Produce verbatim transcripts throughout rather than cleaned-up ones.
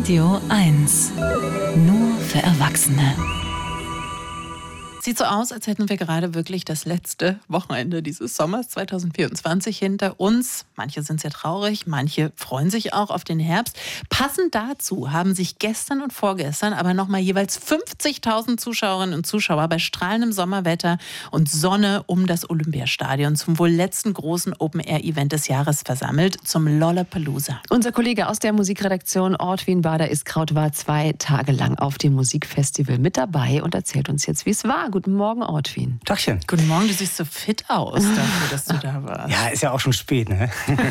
Radio eins. Nur für Erwachsene. Sieht so aus, als hätten wir gerade wirklich das letzte Wochenende dieses Sommers zwanzig vierundzwanzig hinter uns. Manche sind sehr traurig, manche freuen sich auch auf den Herbst. Passend dazu haben sich gestern und vorgestern aber nochmal jeweils fünfzigtausend Zuschauerinnen und Zuschauer bei strahlendem Sommerwetter und Sonne um das Olympiastadion zum wohl letzten großen Open-Air-Event des Jahres versammelt, zum Lollapalooza. Unser Kollege aus der Musikredaktion Ortwin Bader-Iskraut war zwei Tage lang auf dem Musikfestival mit dabei und erzählt uns jetzt, wie es war. Guten Morgen, Ortwin. Tagchen. Guten Morgen, du siehst so fit aus dafür, dass du da warst. Ja, ist ja auch schon spät, ne?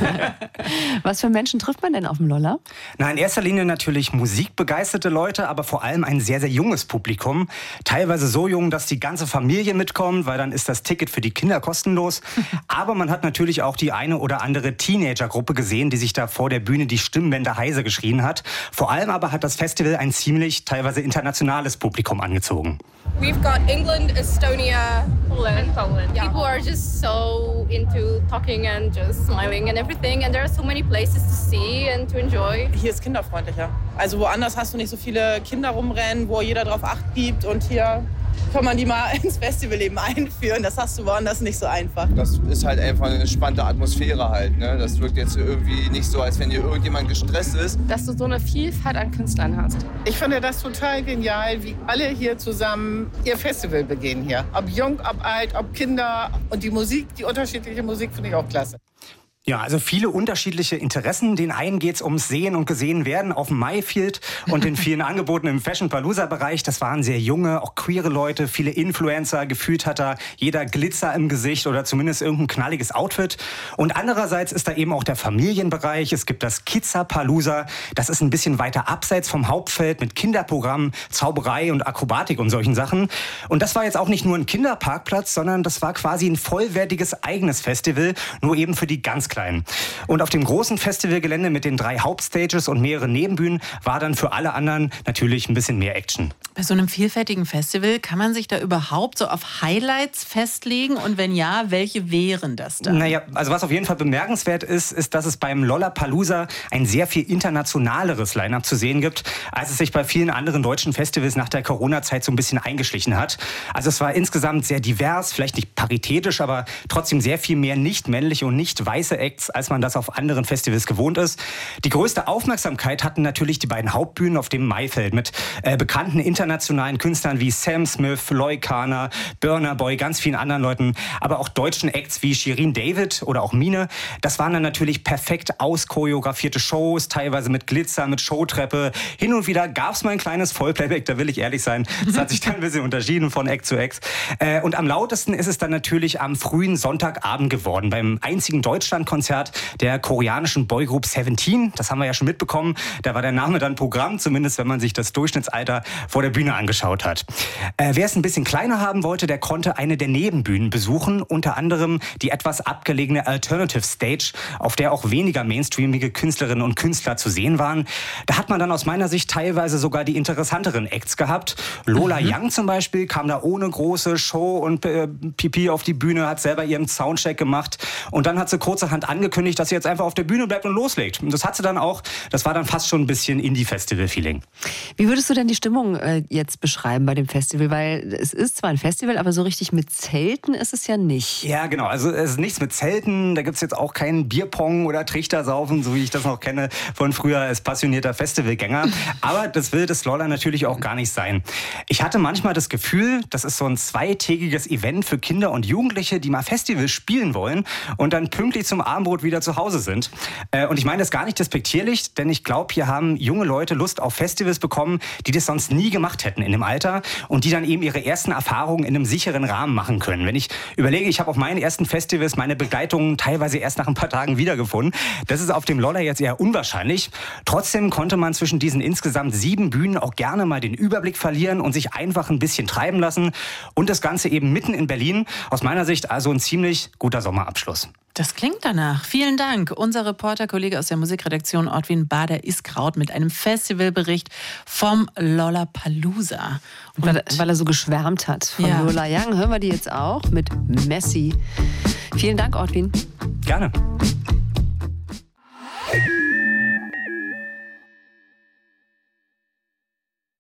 Was für Menschen trifft man denn auf dem Lolla? Na, in erster Linie natürlich musikbegeisterte Leute, aber vor allem ein sehr, sehr junges Publikum. Teilweise so jung, dass die ganze Familie mitkommt, weil dann ist das Ticket für die Kinder kostenlos. Aber man hat natürlich auch die eine oder andere Teenager-Gruppe gesehen, die sich da vor der Bühne die Stimmbänder heiser geschrien hat. Vor allem aber hat das Festival ein ziemlich, teilweise internationales Publikum angezogen. We've got England, Estonia, Poland, and Poland. Yeah. People are just so into talking and just smiling and everything, and there are so many places to see and to enjoy. Hier ist kinderfreundlicher. Also woanders hast du nicht so viele Kinder rumrennen, wo jeder drauf Acht gibt, und hier kann man die mal ins Festivalleben einführen. Das hast du woanders nicht so einfach. Das ist halt einfach eine entspannte Atmosphäre halt. Ne? Das wirkt jetzt irgendwie nicht so, als wenn hier irgendjemand gestresst ist. Dass du so eine Vielfalt an Künstlern hast. Ich finde das total genial, wie alle hier zusammen ihr Festival begehen hier. Ob jung, ob alt, ob Kinder. Und die Musik, die unterschiedliche Musik finde ich auch klasse. Ja, also viele unterschiedliche Interessen. Den einen geht's ums Sehen und Gesehen werden auf dem Mayfield und den vielen Angeboten im Fashion-Palooza-Bereich. Das waren sehr junge, auch queere Leute, viele Influencer. Gefühlt hat da jeder Glitzer im Gesicht oder zumindest irgendein knalliges Outfit. Und andererseits ist da eben auch der Familienbereich. Es gibt das Kidzapalooza. Das ist ein bisschen weiter abseits vom Hauptfeld mit Kinderprogrammen, Zauberei und Akrobatik und solchen Sachen. Und das war jetzt auch nicht nur ein Kinderparkplatz, sondern das war quasi ein vollwertiges eigenes Festival, nur eben für die ganz Kleinen. Und auf dem großen Festivalgelände mit den drei Hauptstages und mehreren Nebenbühnen war dann für alle anderen natürlich ein bisschen mehr Action. Bei so einem vielfältigen Festival kann man sich da überhaupt so auf Highlights festlegen? Und wenn ja, welche wären das dann? Naja, also was auf jeden Fall bemerkenswert ist, ist, dass es beim Lollapalooza ein sehr viel internationaleres Line-up zu sehen gibt, als es sich bei vielen anderen deutschen Festivals nach der Corona-Zeit so ein bisschen eingeschlichen hat. Also es war insgesamt sehr divers, vielleicht nicht paritätisch, aber trotzdem sehr viel mehr nicht männliche und nicht weiße Acts, als man das auf anderen Festivals gewohnt ist. Die größte Aufmerksamkeit hatten natürlich die beiden Hauptbühnen auf dem Maifeld mit äh, bekannten internationalen Künstlern wie Sam Smith, Loy Kana, Burna Boy, ganz vielen anderen Leuten, aber auch deutschen Acts wie Shirin David oder auch Mine. Das waren dann natürlich perfekt auschoreografierte Shows, teilweise mit Glitzer, mit Showtreppe. Hin und wieder gab es mal ein kleines Vollplayback, da will ich ehrlich sein. Das hat sich dann ein bisschen unterschieden von Act zu Act. Äh, und am lautesten ist es dann natürlich am frühen Sonntagabend geworden, beim einzigen Deutschlandkonzert der koreanischen Boygroup Seventeen. Das haben wir ja schon mitbekommen. Da war der Name dann Programm, zumindest wenn man sich das Durchschnittsalter vor der Bühne angeschaut hat. Äh, wer es ein bisschen kleiner haben wollte, der konnte eine der Nebenbühnen besuchen, unter anderem die etwas abgelegene Alternative Stage, auf der auch weniger mainstreamige Künstlerinnen und Künstler zu sehen waren. Da hat man dann aus meiner Sicht teilweise sogar die interessanteren Acts gehabt. Lola mhm. Young zum Beispiel kam da ohne große Show und äh, Pipi auf die Bühne, hat selber ihren Soundcheck gemacht und dann hat sie kurzerhand angekündigt, dass sie jetzt einfach auf der Bühne bleibt und loslegt. Und das hat sie dann auch. Das war dann fast schon ein bisschen Indie-Festival-Feeling. Wie würdest du denn die Stimmung äh, jetzt beschreiben bei dem Festival? Weil es ist zwar ein Festival, aber so richtig mit Zelten ist es ja nicht. Ja, genau. Also es ist nichts mit Zelten. Da gibt es jetzt auch keinen Bierpong oder Trichtersaufen, so wie ich das noch kenne von früher als passionierter Festivalgänger. Aber das will das Lolla natürlich auch gar nicht sein. Ich hatte manchmal das Gefühl, das ist so ein zweitägiges Event für Kinder und Jugendliche, die mal Festivals spielen wollen und dann pünktlich zum Abendbrot wieder zu Hause sind. Äh, und ich meine das gar nicht despektierlich, denn ich glaube, hier haben junge Leute Lust auf Festivals bekommen, die das sonst nie gemacht hätten in dem Alter und die dann eben ihre ersten Erfahrungen in einem sicheren Rahmen machen können. Wenn ich überlege, ich habe auf meinen ersten Festivals meine Begleitungen teilweise erst nach ein paar Tagen wiedergefunden. Das ist auf dem Lolla jetzt eher unwahrscheinlich. Trotzdem konnte man zwischen diesen insgesamt sieben Bühnen auch gerne mal den Überblick verlieren und sich einfach ein bisschen treiben lassen. Und das Ganze eben mitten in Berlin. Aus meiner Sicht also ein ziemlich guter Sommerabschluss. Das klingt danach. Vielen Dank. Unser Reporter-Kollege aus der Musikredaktion Ortwin Bader-Iskraut mit einem Festivalbericht vom Lollapalooza. Und weil, weil er so geschwärmt hat von ja. Lola Young, hören wir die jetzt auch mit Messi. Vielen Dank, Ortwin. Gerne.